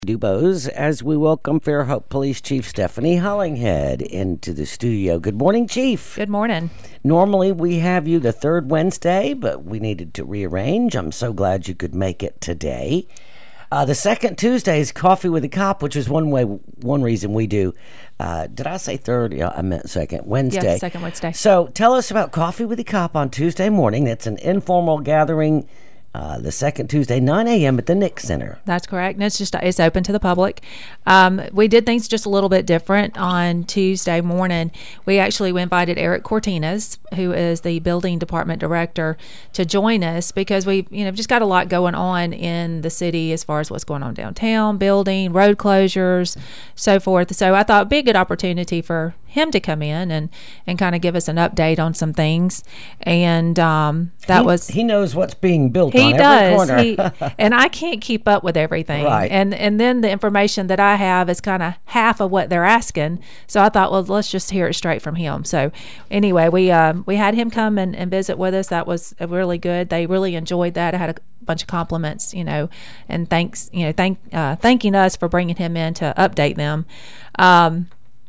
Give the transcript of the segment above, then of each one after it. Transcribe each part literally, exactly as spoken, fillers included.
Dubose as we welcome Fairhope Police Chief Stephanie Hollinghead into the studio. Good morning, Chief. Good morning. Normally we have you the third Wednesday, but we needed to rearrange. I'm so glad you could make it today. Uh, the second Tuesday is Coffee with a Cop, which is one way, one reason we do. Uh, did I say third? Yeah, I meant second Wednesday. Yes, second Wednesday. So tell us about Coffee with a Cop on Tuesday morning. It's an informal gathering. Uh, the second Tuesday, nine a.m. at the Nick Center. That's correct. And it's just it's open to the public. Um, we did things just a little bit different on Tuesday morning. We actually we invited Eric Cortines, who is the building department director, to join us because we you know just got a lot going on in the city as far as what's going on downtown, building, road closures, so forth. So I thought it'd be a good opportunity for him to come in and, and kind of give us an update on some things. And um, that he, was... He knows what's being built he on does. every corner. He, and I can't keep up with everything. Right. And, and then the information that I have is kind of half of what they're asking. So I thought, well, let's just hear it straight from him. So anyway, we um, we had him come and, and visit with us. That was really good. They really enjoyed that. I had a bunch of compliments, you know, and thanks, you know, thank uh, thanking us for bringing him in to update them. Um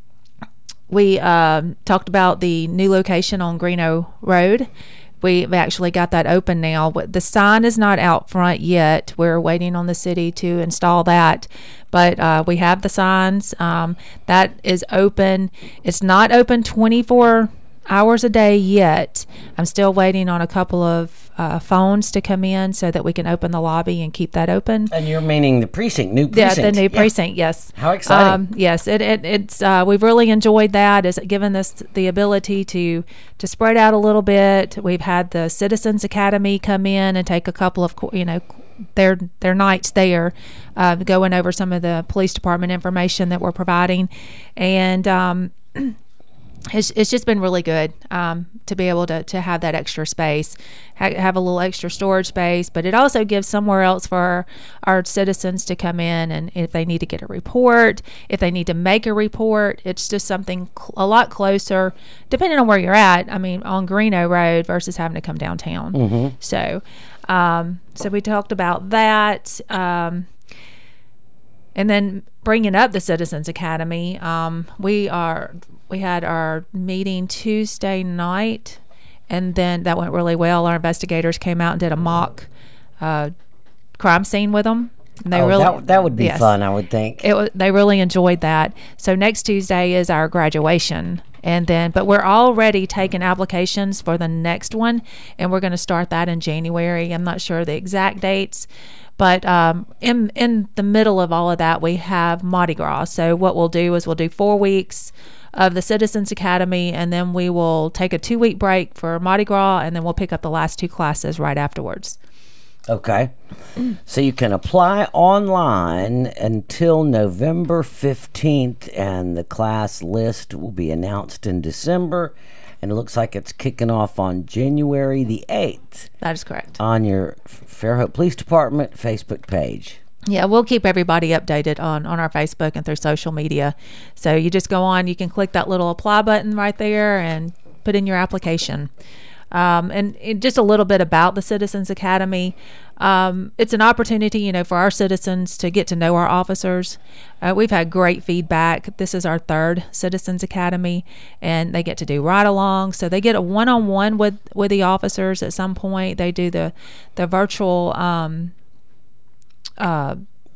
We um, talked about the new location on Greeno Road. We've actually got that open now. The sign is not out front yet. We're waiting on the city to install that. But uh, we have the signs. Um, that is open. It's not open twenty-four hours a day yet. I'm still waiting on a couple of uh, phones to come in so that we can open the lobby and keep that open. And you're meaning the precinct, new precinct. Yeah, the new yeah. precinct, yes. How exciting. Um, yes, it, it, it's uh, we've really enjoyed that. It's given us the ability to, to spread out a little bit. We've had the Citizens Academy come in and take a couple of, you know, their their nights there, uh, going over some of the police department information that we're providing. And um It's, it's just been really good um, to be able to, to have that extra space, ha- have a little extra storage space, but it also gives somewhere else for our, our citizens to come in, and if they need to get a report, if they need to make a report, it's just something cl- a lot closer, depending on where you're at. I mean, on Greeno Road versus having to come downtown. Mm-hmm. So, um, so we talked about that. Um, and then bringing up the Citizens Academy, um, we are... We had our meeting Tuesday night, and then that went really well. Our investigators came out and did a mock uh, crime scene with them. And they oh, really, that, that would be yes, fun, I would think. It was, they really enjoyed that. So next Tuesday is our graduation. And then, but we're already taking applications for the next one, and we're going to start that in January. I'm not sure the exact dates. But um, in in the middle of all of that, we have Mardi Gras. So what we'll do is we'll do four weeks of the Citizens Academy, and then we will take a two-week break for Mardi Gras, and then we'll pick up the last two classes right afterwards. Okay. So you can apply online until November fifteenth, and the class list will be announced in December. And it looks like it's kicking off on January the eighth. That is correct. On your Fairhope Police Department Facebook page. Yeah, we'll keep everybody updated on, on our Facebook and through social media. So you just go on, you can click that little apply button right there and put in your application. Um, and, and just a little bit about the Citizens Academy. Um, it's an opportunity, you know, for our citizens to get to know our officers. Uh, we've had great feedback. This is our third Citizens Academy, and they get to do ride-along. So they get a one-on-one with, with the officers at some point. They do the, the virtual um, uh,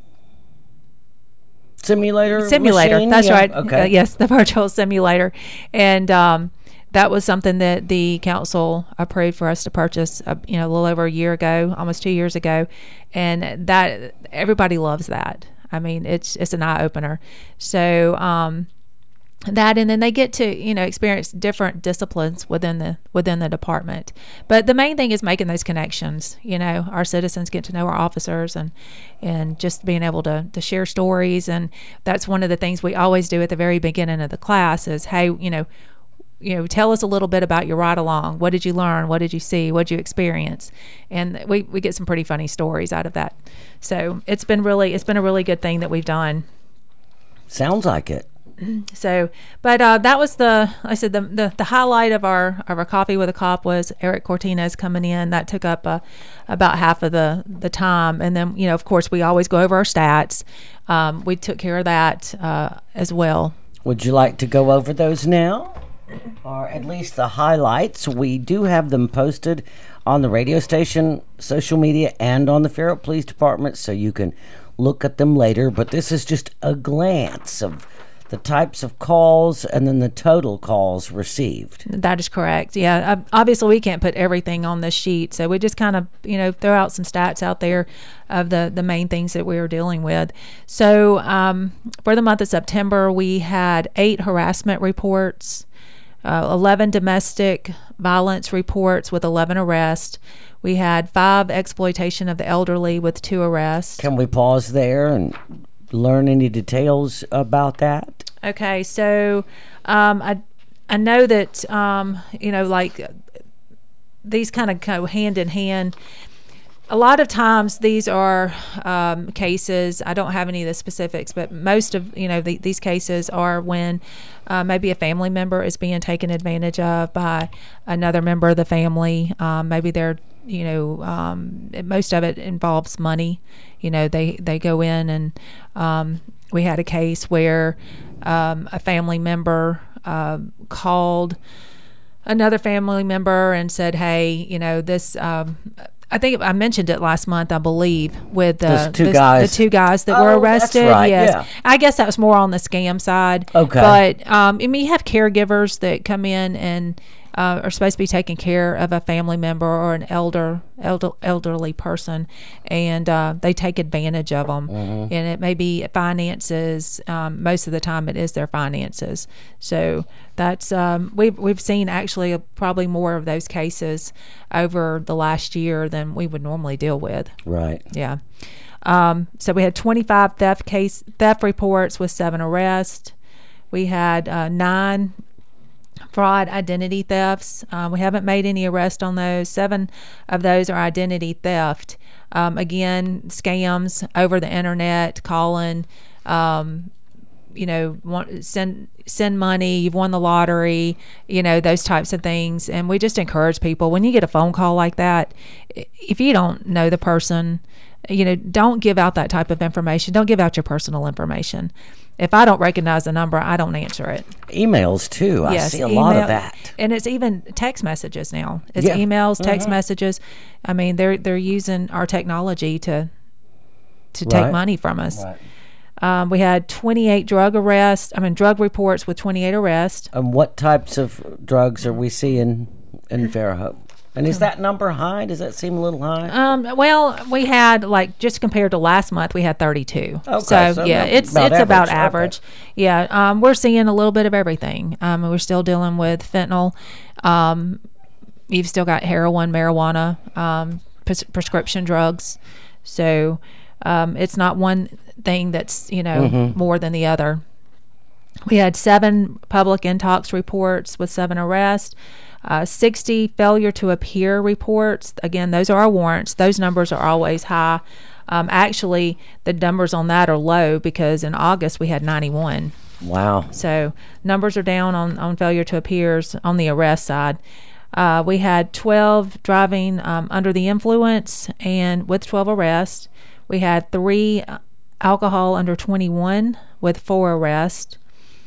simulator. Simulator. Machine? That's yeah. right. Okay. Uh, yes, the virtual simulator. And um, that was something that the council approved for us to purchase, uh, you know, a little over a year ago, almost two years ago, and that everybody loves that. I mean, it's it's an eye opener. So um, that, and then they get to you know experience different disciplines within the within the department. But the main thing is making those connections. You know, our citizens get to know our officers, and and just being able to to share stories. And that's one of the things we always do at the very beginning of the class is, hey, you know. you know, tell us a little bit about your ride along. What did you learn? What did you see? What did you experience? And we, we get some pretty funny stories out of that. So it's been really, it's been a really good thing that we've done. Sounds like it. So, but uh, that was the, like I said, the, the the highlight of our of our coffee with a cop was Eric Cortinez coming in. That took up uh, about half of the the time, and then you know, of course, we always go over our stats. Um, we took care of that uh, as well. Would you like to go over those now? Or at least the highlights? We do have them posted on the radio station, social media, and on the Fairhope Police Department, so you can look at them later. But this is just a glance of the types of calls and then the total calls received. That is correct. Yeah. Uh, obviously, we can't put everything on this sheet, so we just kind of, you know, throw out some stats out there of the, the main things that we were dealing with. So um, for the month of September, we had eight harassment reports, uh, eleven domestic violence reports with eleven arrests. We had five exploitation of the elderly with two arrests. Can we pause there and learn any details about that? Okay, so um, I I know that um, you know, like these kind of go hand in hand. A lot of times these are um, cases. I don't have any of the specifics, but most of you know the, these cases are when uh, maybe a family member is being taken advantage of by another member of the family. Um, maybe they're you know um, most of it involves money. You know they they go in and um, we had a case where um, a family member uh, called another family member and said, "Hey, you know this." Um, I think I mentioned it last month, I believe, with uh, Those two this, guys. the two guys that Oh, were that's arrested. right, Yes, yeah. I guess that was more on the scam side. Okay. But um, I mean, you have caregivers that come in and uh, are supposed to be taking care of a family member or an elder, elder elderly person, and uh, they take advantage of them. Mm-hmm. And it may be finances. Um, most of the time, it is their finances. So that's um, we've we've seen actually a, probably more of those cases over the last year than we would normally deal with. Right. Yeah. Um, so we had twenty-five theft case theft reports with seven arrests. We had uh, nine fraud identity thefts. Uh, we haven't made any arrests on those. Seven of those are identity theft. Um, again, scams over the internet, calling, um, you know, want, send send money, you've won the lottery, you know, those types of things. And we just encourage people, when you get a phone call like that, if you don't know the person, you know, don't give out that type of information. Don't give out your personal information. If I don't recognize the number, I don't answer it. Emails, too. I Yes, see a email, lot of that. and it's even text messages now. It's Yeah. emails, text Mhm. messages. I mean, they're they're using our technology to to take Right. money from us. Right. Um, we had twenty-eight drug arrests. I mean, drug reports with twenty-eight arrests. And what types of drugs are we seeing in Fairhope? And is that number high? Does that seem a little high? Um, well, we had like just compared to last month, we had thirty-two. Okay, so, so yeah, about- it's about it's about average. average. Yeah, um, we're seeing a little bit of everything. Um, we're still dealing with fentanyl. Um, you've still got heroin, marijuana, um, pres- prescription drugs. So um, it's not one thing that's you know Mm-hmm. more than the other. We had seven public intox reports with seven arrests. Uh, sixty failure to appear reports. Again, those are our warrants. Those numbers are always high. Um, actually, the numbers on that are low because in August we had ninety-one. Wow. So numbers are down on, on failure to appears on the arrest side. Uh, we had twelve driving um, under the influence and with twelve arrests. We had three alcohol under twenty-one with four arrests.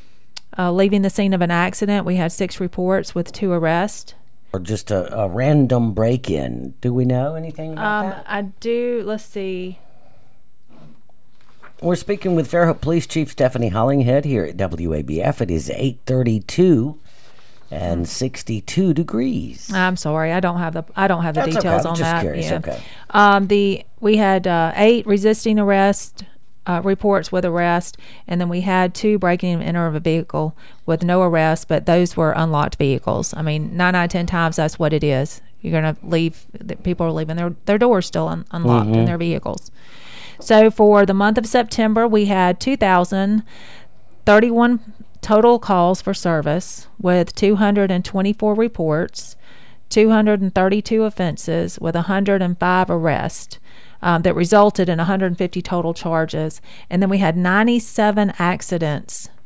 Uh, leaving the scene of an accident, we had six reports with two arrests. Or just a, a random break-in. Do we know anything about Um, that? I do, let's see. We're speaking with Fairhope Police Chief Stephanie Hollinghead here at W A B F. It is eight thirty-two and sixty-two degrees. I'm sorry, I don't have the I don't have the That's details okay. I'm on just that. curious. Yeah. Okay. Um, the we had uh, eight resisting arrest uh, reports with arrest, and then we had two breaking and enter of a vehicle with no arrest, but those were unlocked vehicles. I mean, nine out of ten times that's what it is. You're going to leave. The people are leaving their their doors still un, unlocked Mm-hmm. in their vehicles. So for the month of September, we had two thousand thirty-one total calls for service with two hundred twenty-four reports, two hundred thirty-two offenses with one hundred five arrests um, that resulted in one hundred fifty total charges. And then we had ninety-seven accidents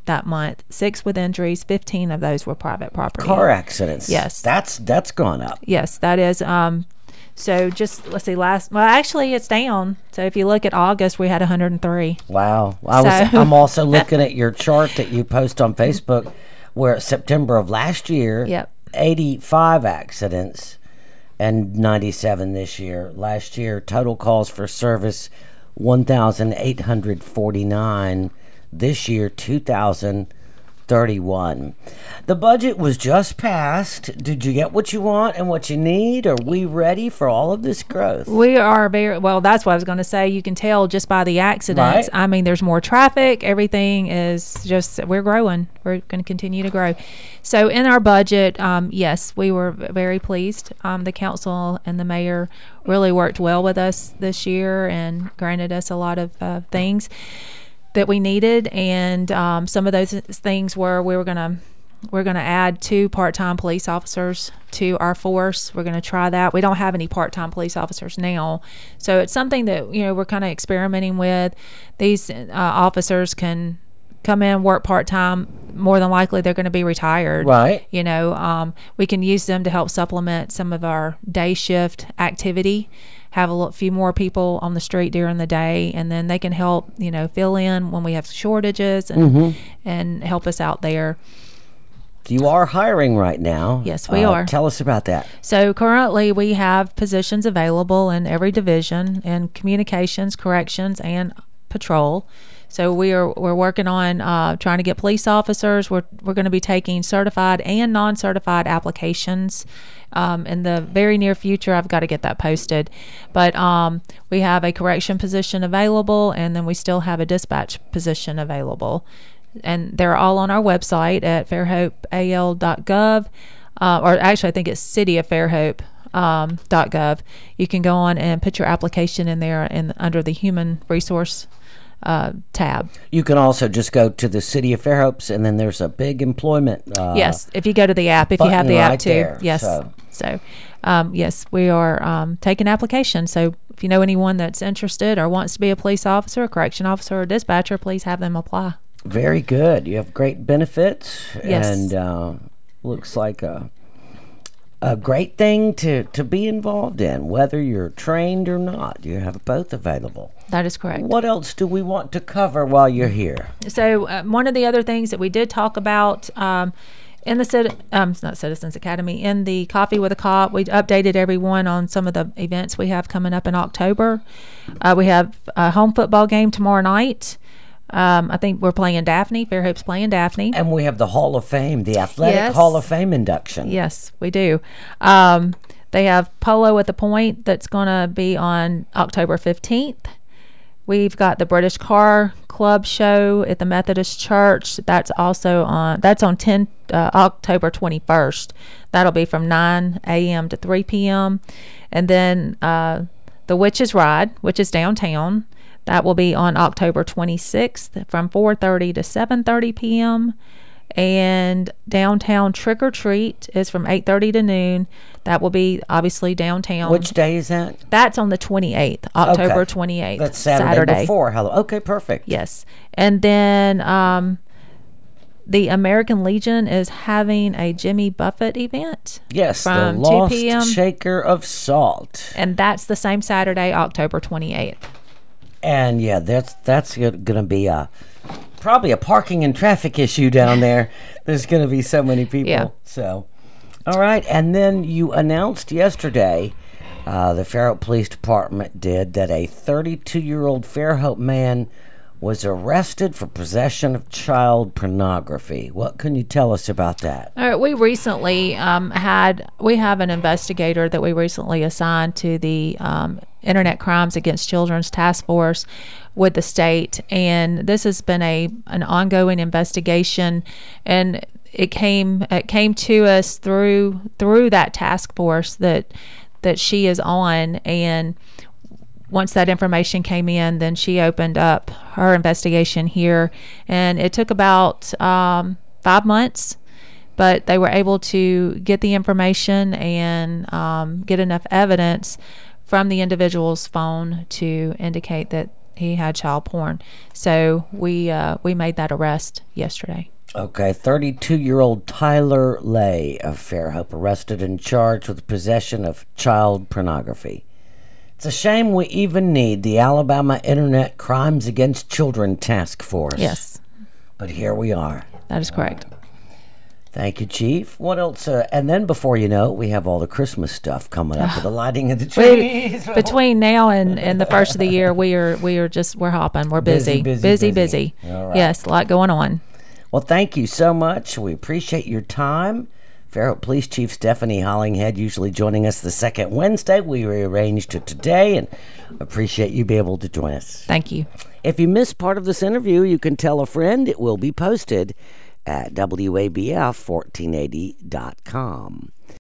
that month. Six with injuries. Fifteen of those were private property. Car accidents. Yes. That's that's gone up. Yes, that is. Um, so just let's see. Last well, actually, it's down. So if you look at August, we had one hundred three. Wow. I was. So- I'm also looking at your chart that you post on Facebook, where September of last year, Yep. eighty-five accidents, and ninety-seven this year. Last year, total calls for service, one thousand eight hundred forty-nine. This year, two thousand thirty-one. The budget was just passed. Did you get what you want and what you need? Are we ready for all of this growth? We are very well. That's what I was going to say. You can tell just by the accidents. Right. I mean, there's more traffic. Everything is just we're growing. We're going to continue to grow. So in our budget, um, yes, we were very pleased. Um, the council and the mayor really worked well with us this year and granted us a lot of uh, things that we needed. And um, some of those things were we were going to. We're going to add two part-time police officers to our force. We're going to try that. We don't have any part-time police officers now. So it's something that, you know, we're kind of experimenting with. These uh, officers can come in, work part-time. More than likely, they're going to be retired. Right. You know, um, we can use them to help supplement some of our day shift activity, have a little, few more people on the street during the day, and then they can help, you know, fill in when we have shortages and, Mm-hmm. and help us out there. You are hiring right now. Yes, we Uh, are. Tell us about that. So currently we have positions available in every division in communications, corrections, and patrol. So we are we're working on uh, trying to get police officers. We're we're going to be taking certified and non-certified applications um, in the very near future. I've got to get that posted, but um, we have a correction position available, and then we still have a dispatch position available. And they're all on our website at fairhope a l dot gov, uh, or actually I think it's city of fairhope um, dot gov. You can go on and put your application in there in under the human resource uh, tab. You can also just go to the City of Fairhopes, and then there's a big employment. Uh, Yes, if you go to the app, if you have button the app right too. there, Yes. so. So, um, yes, we are um, taking applications. So if you know anyone that's interested or wants to be a police officer, a correction officer, or a dispatcher, please have them apply. Very good. You have great benefits, Yes. and uh, looks like a a great thing to to be involved in, whether you're trained or not. You have both available. That is correct. What else do we want to cover while you're here? So uh, one of the other things that we did talk about um, in the cit- um, it's not Citizens Academy, in the Coffee with a Cop, we updated everyone on some of the events we have coming up in October. Uh, we have a home football game tomorrow night. Um, I think we're playing Daphne. Fairhope's playing Daphne. And we have the Hall of Fame, the Athletic Yes. Hall of Fame induction. Yes, we do. Um, they have Polo at the Point that's going to be on October fifteenth. We've got the British Car Club show at the Methodist Church. That's also on. That's on ten uh, October twenty-first. That'll be from nine a.m. to three p.m. And then uh, the Witches Ride, which is downtown. That will be on October twenty-sixth from four thirty to seven thirty p.m. And downtown Trick or Treat is from eight thirty to noon. That will be obviously downtown. Which day is that? That's on the twenty-eighth, October Okay. twenty-eighth. That's Saturday, before. Hello. Okay, perfect. Yes. And then um, the American Legion is having a Jimmy Buffett event. Yes, from the two Lost p.m. Shaker of Salt. And that's the same Saturday, October twenty-eighth. And yeah, that's that's going to be a probably a parking and traffic issue down there. There's going to be so many people. Yeah. So, all right. And then you announced yesterday, uh, the Fairhope Police Department did, that a thirty-two-year-old Fairhope man was arrested for possession of child pornography. What can you tell us about that? All right, we recently um, had, we have an investigator that we recently assigned to the um, Internet Crimes Against Children's Task Force with the state, and this has been a an ongoing investigation, and it came it came to us through through that task force that that she is on, and once that information came in, then she opened up her investigation here, and it took about um, five months, but they were able to get the information and um, get enough evidence from the individual's phone to indicate that he had child porn. So we uh, we made that arrest yesterday. Okay, thirty-two-year-old Tyler Lay of Fairhope arrested and charged with possession of child pornography. It's a shame we even need the Alabama Internet Crimes Against Children Task Force. Yes. But here we are. That is correct. Thank you, Chief. What else? Uh, and then before you know it, we have all the Christmas stuff coming up with the lighting of the trees. We, between now and, and the first of the year, we are we are just we're hopping. We're busy, Busy, busy, busy, busy. busy. All right. Yes, a lot going on. Well, thank you so much. We appreciate your time. Fairhope Police Chief Stephanie Hollinghead usually joining us the second Wednesday. We rearranged it today and appreciate you being able to join us. Thank you. If you missed part of this interview, you can tell a friend. It will be posted at W A B F fourteen eighty dot com.